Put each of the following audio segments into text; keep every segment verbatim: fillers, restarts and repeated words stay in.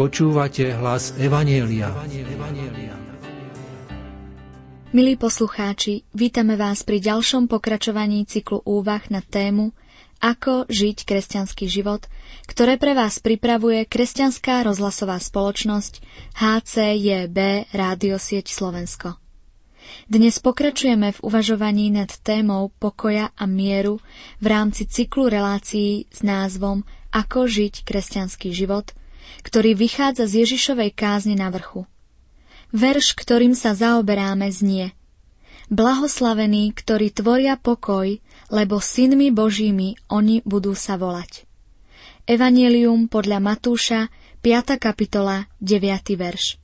Počúvate hlas Evanjelia. Milí poslucháči, vítame vás pri ďalšom pokračovaní cyklu úvah na tému Ako žiť kresťanský život, ktoré pre vás pripravuje kresťanská rozhlasová spoločnosť há cé jé bé Rádiosieť Slovensko. Dnes pokračujeme v uvažovaní nad témou pokoja a mieru v rámci cyklu relácií s názvom Ako žiť kresťanský život, ktorý vychádza z Ježišovej kázni na vrchu. Verš, ktorým sa zaoberáme, znie: Blahoslavení, ktorí tvoria pokoj, lebo synmi Božími oni budú sa volať. Evanjelium podľa Matúša, piata kapitola, deviaty verš.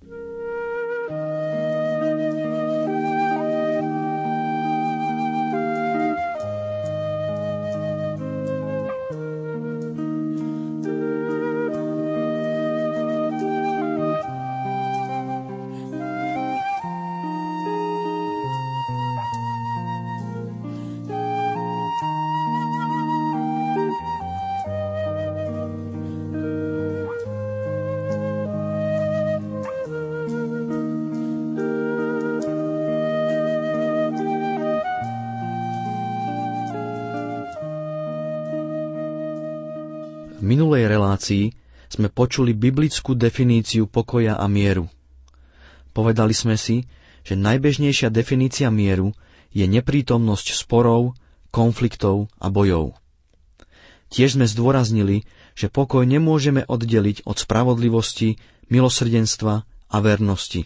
V minulej relácii sme počuli biblickú definíciu pokoja a mieru. Povedali sme si, že najbežnejšia definícia mieru je neprítomnosť sporov, konfliktov a bojov. Tiež sme zdôraznili, že pokoj nemôžeme oddeliť od spravodlivosti, milosrdenstva a vernosti.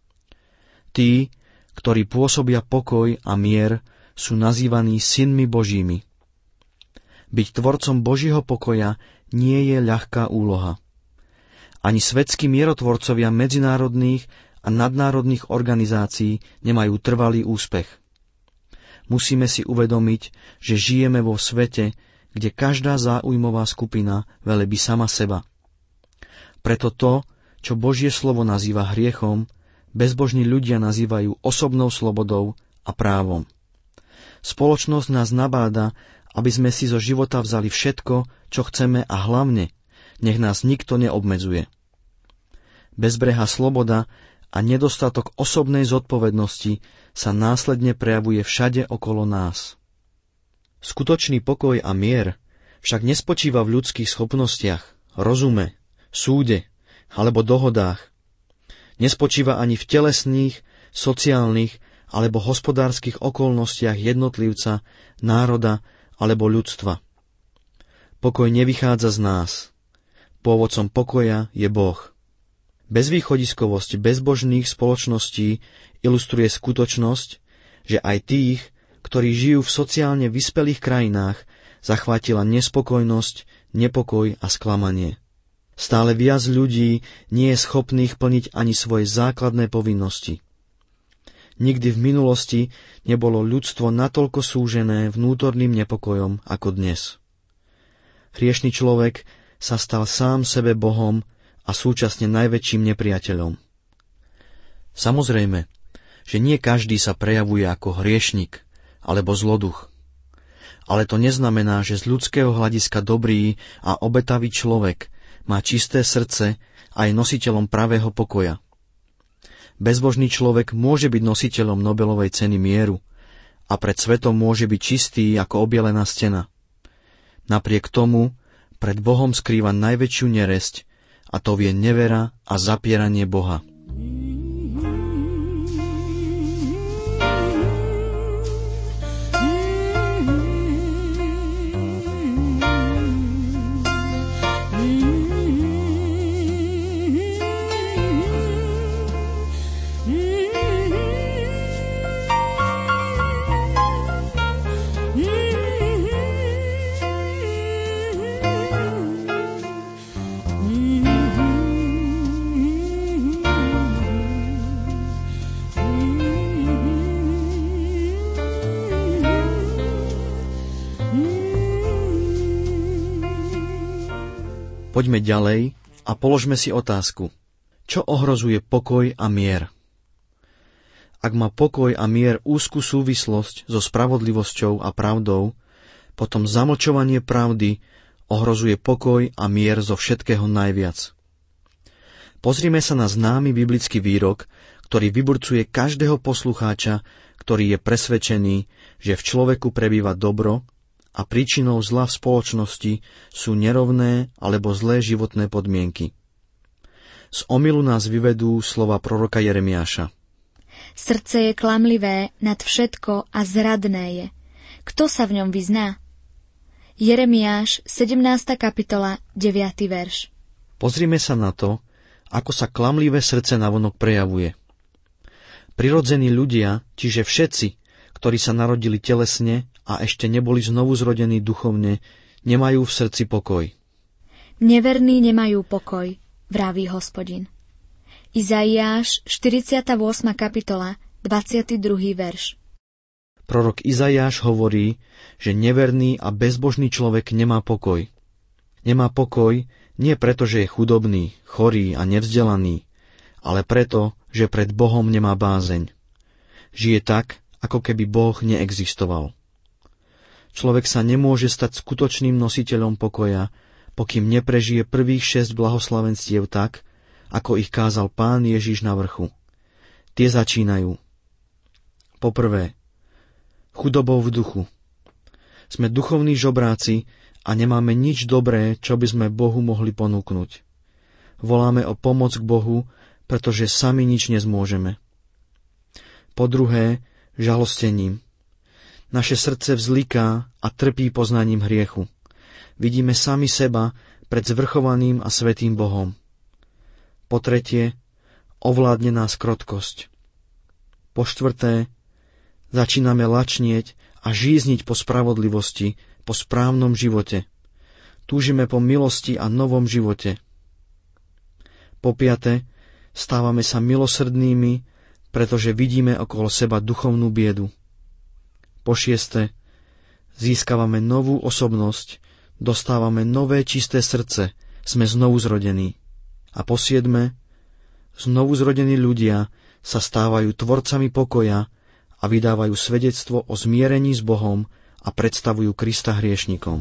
Tí, ktorí pôsobia pokoj a mier, sú nazývaní synmi Božími. Byť tvorcom Božieho pokoja nie je ľahká úloha. Ani svetskí mierotvorcovia medzinárodných a nadnárodných organizácií nemajú trvalý úspech. Musíme si uvedomiť, že žijeme vo svete, kde každá záujmová skupina velebí sama seba. Preto to, čo Božie slovo nazýva hriechom, bezbožní ľudia nazývajú osobnou slobodou a právom. Spoločnosť nás nabáda, aby sme si zo života vzali všetko, čo chceme, a hlavne, nech nás nikto neobmedzuje. Bezbrehá sloboda a nedostatok osobnej zodpovednosti sa následne prejavuje všade okolo nás. Skutočný pokoj a mier však nespočíva v ľudských schopnostiach, rozume, súde alebo dohodách. Nespočíva ani v telesných, sociálnych alebo hospodárskych okolnostiach jednotlivca, národa alebo ľudstva. Pokoj nevychádza z nás. Pôvodcom pokoja je Boh. Bezvýchodiskovosť bezbožných spoločností ilustruje skutočnosť, že aj tých, ktorí žijú v sociálne vyspelých krajinách, zachvátila nespokojnosť, nepokoj a sklamanie. Stále viac ľudí nie je schopných plniť ani svoje základné povinnosti. Nikdy v minulosti nebolo ľudstvo natoľko súžené vnútorným nepokojom ako dnes. Hriešny človek sa stal sám sebe Bohom a súčasne najväčším nepriateľom. Samozrejme, že nie každý sa prejavuje ako hriešnik alebo zloduch. Ale to neznamená, že z ľudského hľadiska dobrý a obetavý človek má čisté srdce a je nositeľom pravého pokoja. Bezbožný človek môže byť nositeľom Nobelovej ceny mieru a pred svetom môže byť čistý ako obielená stena. Napriek tomu pred Bohom skrýva najväčšiu neresť, a to je nevera a zapieranie Boha. Poďme ďalej a položme si otázku. Čo ohrozuje pokoj a mier? Ak má pokoj a mier úzku súvislosť so spravodlivosťou a pravdou, potom zamlčovanie pravdy ohrozuje pokoj a mier zo všetkého najviac. Pozrime sa na známy biblický výrok, ktorý vyburcuje každého poslucháča, ktorý je presvedčený, že v človeku prebýva dobro a príčinou zla v spoločnosti sú nerovné alebo zlé životné podmienky. Z omylu nás vyvedú slova proroka Jeremiáša. Srdce je klamlivé nad všetko a zradné je. Kto sa v ňom vyzná? Jeremiáš, sedemnásta kapitola, deviaty verš. Pozrime sa na to, ako sa klamlivé srdce navonok prejavuje. Prirodzení ľudia, čiže všetci, ktorí sa narodili telesne a ešte neboli znovu zrodení duchovne, nemajú v srdci pokoj. Neverní nemajú pokoj, vraví Hospodin. Izaiáš, štyridsiata ôsma kapitola, dvadsiaty druhý verš. Prorok Izaiáš hovorí, že neverný a bezbožný človek nemá pokoj. Nemá pokoj nie preto, že je chudobný, chorý a nevzdelaný, ale preto, že pred Bohom nemá bázeň. Žije tak, ako keby Boh neexistoval. Človek sa nemôže stať skutočným nositeľom pokoja, pokým neprežije prvých šesť blahoslavenstiev tak, ako ich kázal Pán Ježiš na vrchu. Tie začínajú. Poprvé, chudobou v duchu. Sme duchovní žobráci a nemáme nič dobré, čo by sme Bohu mohli ponúknuť. Voláme o pomoc k Bohu, pretože sami nič nezmôžeme. Po druhé, žalostením. Naše srdce vzliká a trpí poznaním hriechu. Vidíme sami seba pred zvrchovaným a svätým Bohom. Po tretie, ovládne nás krotkosť. Po štvrté, začíname lačnieť a žízniť po spravodlivosti, po správnom živote. Túžime po milosti a novom živote. Po piate, stávame sa milosrdnými, pretože vidíme okolo seba duchovnú biedu. Po šieste, získavame novú osobnosť, dostávame nové čisté srdce, sme znovu zrodení. A po siedme, znovu zrodení ľudia sa stávajú tvorcami pokoja a vydávajú svedectvo o zmierení s Bohom a predstavujú Krista hriešnikom.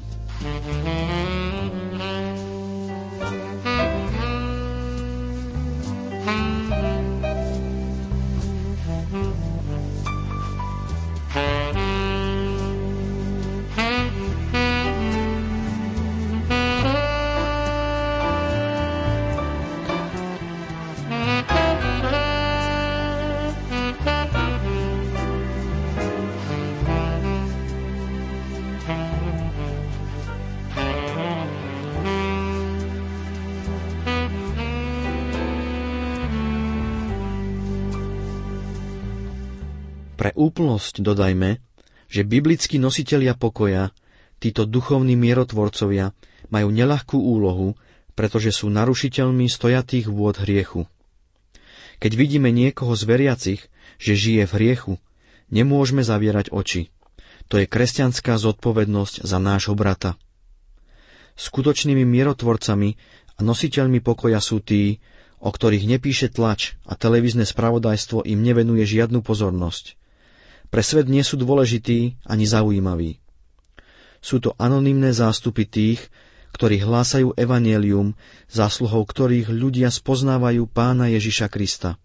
Pre úplnosť dodajme, že biblickí nositelia pokoja, títo duchovní mierotvorcovia, majú neľahkú úlohu, pretože sú narušiteľmi stojatých vôd hriechu. Keď vidíme niekoho z veriacich, že žije v hriechu, nemôžeme zavierať oči. To je kresťanská zodpovednosť za nášho brata. Skutočnými mierotvorcami a nositeľmi pokoja sú tí, o ktorých nepíše tlač a televízne spravodajstvo im nevenuje žiadnu pozornosť. Pre svet nie sú dôležití ani zaujímaví. Sú to anonymné zástupy tých, ktorí hlásajú evanjelium, zásluhou ktorých ľudia spoznávajú Pána Ježiša Krista.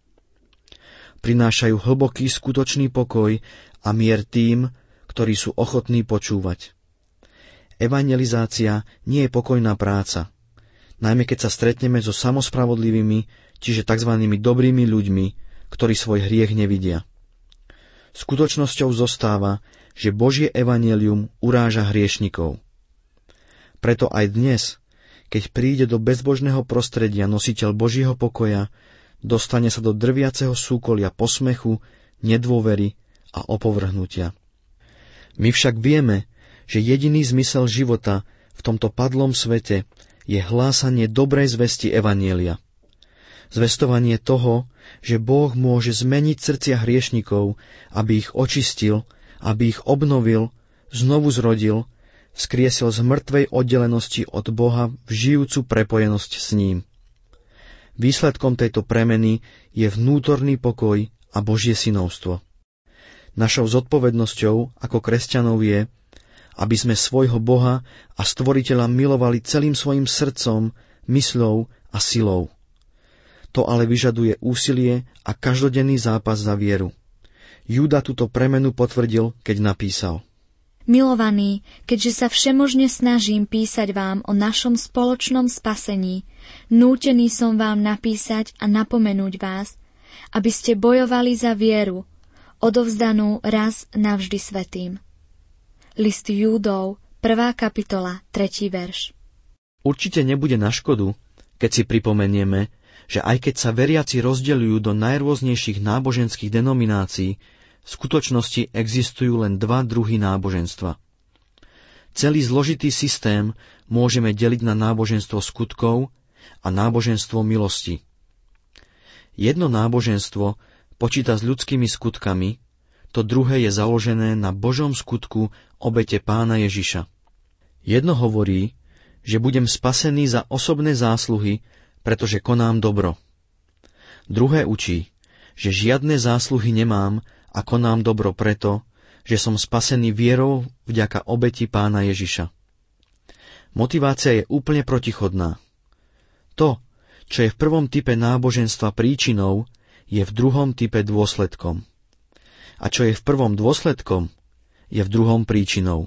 Prinášajú hlboký skutočný pokoj a mier tým, ktorí sú ochotní počúvať. Evanjelizácia nie je pokojná práca, najmä keď sa stretneme so samospravodlivými, čiže tzv. Dobrými ľuďmi, ktorí svoj hriech nevidia. Skutočnosťou zostáva, že Božie evanjelium uráža hriešnikov. Preto aj dnes, keď príde do bezbožného prostredia nositeľ Božieho pokoja, dostane sa do drviaceho súkolia posmechu, nedôvery a opovrhnutia. My však vieme, že jediný zmysel života v tomto padlom svete je hlásanie dobrej zvesti evanjelia. Zvestovanie toho, že Boh môže zmeniť srdcia hriešnikov, aby ich očistil, aby ich obnovil, znovu zrodil, vzkriesil z mŕtvej oddelenosti od Boha v žijúcu prepojenosť s ním. Výsledkom tejto premeny je vnútorný pokoj a Božie synovstvo. Našou zodpovednosťou ako kresťanov je, aby sme svojho Boha a Stvoriteľa milovali celým svojim srdcom, mysľou a silou. To ale vyžaduje úsilie a každodenný zápas za vieru. Júda túto premenu potvrdil, keď napísal: Milovaní, keďže sa všemožne snažím písať vám o našom spoločnom spasení, nútený som vám napísať a napomenúť vás, aby ste bojovali za vieru, odovzdanú raz navždy svätým. List Júdov, prvá kapitola, tretí verš. Určite nebude na škodu, keď si pripomenieme, že aj keď sa veriaci rozdeľujú do najrôznejších náboženských denominácií, v skutočnosti existujú len dva druhy náboženstva. Celý zložitý systém môžeme deliť na náboženstvo skutkov a náboženstvo milosti. Jedno náboženstvo počíta s ľudskými skutkami, to druhé je založené na Božom skutku obete Pána Ježiša. Jedno hovorí, že budem spasený za osobné zásluhy, pretože konám dobro. Druhé učí, že žiadne zásluhy nemám a konám dobro preto, že som spasený vierou vďaka obeti Pána Ježiša. Motivácia je úplne protichodná. To, čo je v prvom type náboženstva príčinou, je v druhom type dôsledkom. A čo je v prvom dôsledkom, je v druhom príčinou.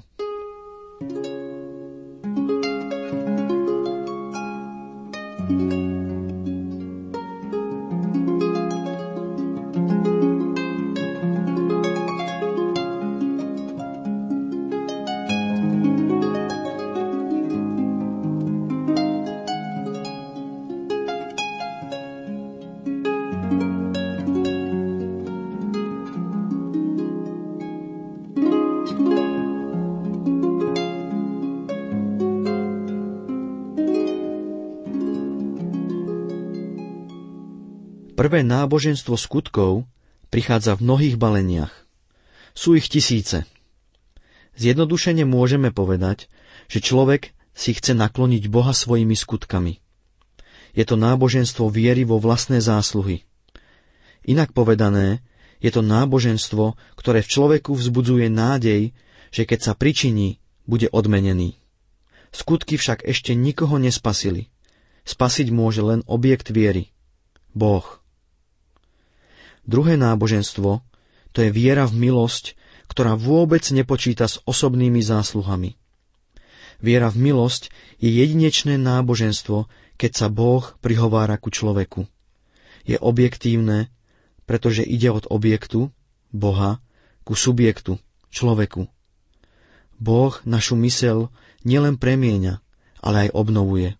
Prvé náboženstvo skutkov prichádza v mnohých baleniach. Sú ich tisíce. Zjednodušene môžeme povedať, že človek si chce nakloniť Boha svojimi skutkami. Je to náboženstvo viery vo vlastné zásluhy. Inak povedané, je to náboženstvo, ktoré v človeku vzbudzuje nádej, že keď sa pričiní, bude odmenený. Skutky však ešte nikoho nespasili. Spasiť môže len objekt viery. Boh. Druhé náboženstvo, to je viera v milosť, ktorá vôbec nepočíta s osobnými zásluhami. Viera v milosť je jedinečné náboženstvo, keď sa Boh prihovára ku človeku. Je objektívne, pretože ide od objektu, Boha, ku subjektu, človeku. Boh našu myseľ nielen premieňa, ale aj obnovuje.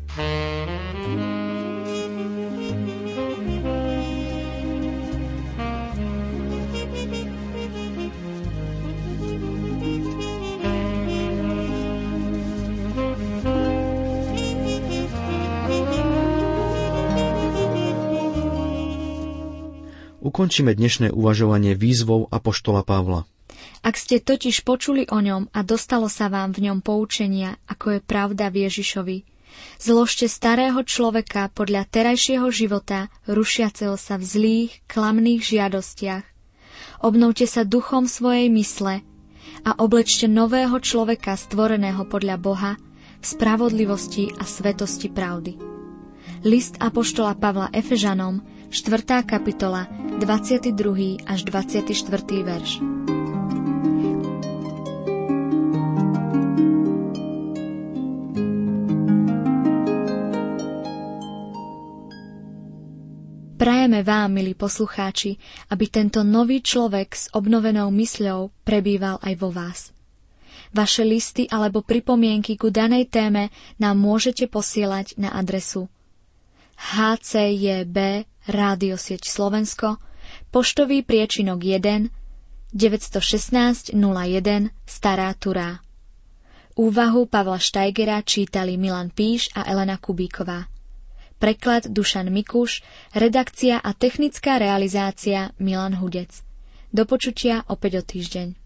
Ukončíme dnešné uvažovanie výzvou apoštola Pavla. Ak ste totiž počuli o ňom a dostalo sa vám v ňom poučenia, ako je pravda v Ježišovi, zložte starého človeka podľa terajšieho života, rušiaceho sa v zlých, klamných žiadostiach. Obnovte sa duchom svojej mysle a oblečte nového človeka stvoreného podľa Boha v spravodlivosti a svetosti pravdy. List apoštola Pavla Efežanom, štvrtá kapitola, dvadsiaty druhý až dvadsiaty štvrtý verš. Prajeme vám, milí poslucháči, aby tento nový človek s obnovenou mysľou prebýval aj vo vás. Vaše listy alebo pripomienky ku danej téme nám môžete posielať na adresu há cé jé bé Rádiosieť Slovensko, poštový priečinok jeden, deväť jedna šesť nula jeden Stará Turá. Úvahu Pavla Štajgera čítali Milan Píš a Elena Kubíková. Preklad Dušan Mikuš, redakcia a technická realizácia Milan Hudec. Do počutia opäť o týždeň.